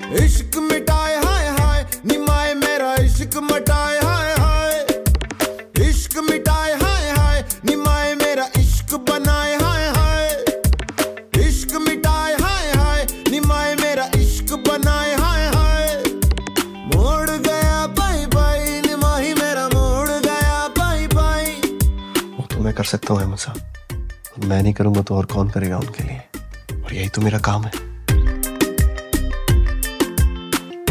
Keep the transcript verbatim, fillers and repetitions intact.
इश्क मिटाए हाय हाय निमाए मेरा इश्क मिटाए हाय हाय इश्क मिटाए हाय हाय निमाए मेरा इश्क बनाए हाय हाय इश्क मिटाए हाय हाय निमाए मेरा इश्क बनाए हाय हाय मोड़ गया बाई बाई निमाही मेरा मोड़ गया बाई बाई। वो तो मैं कर सकता हूँ अहमद साहब, मैं नहीं करूंगा तो और कौन करेगा उनके लिए, और यही तो मेरा काम है।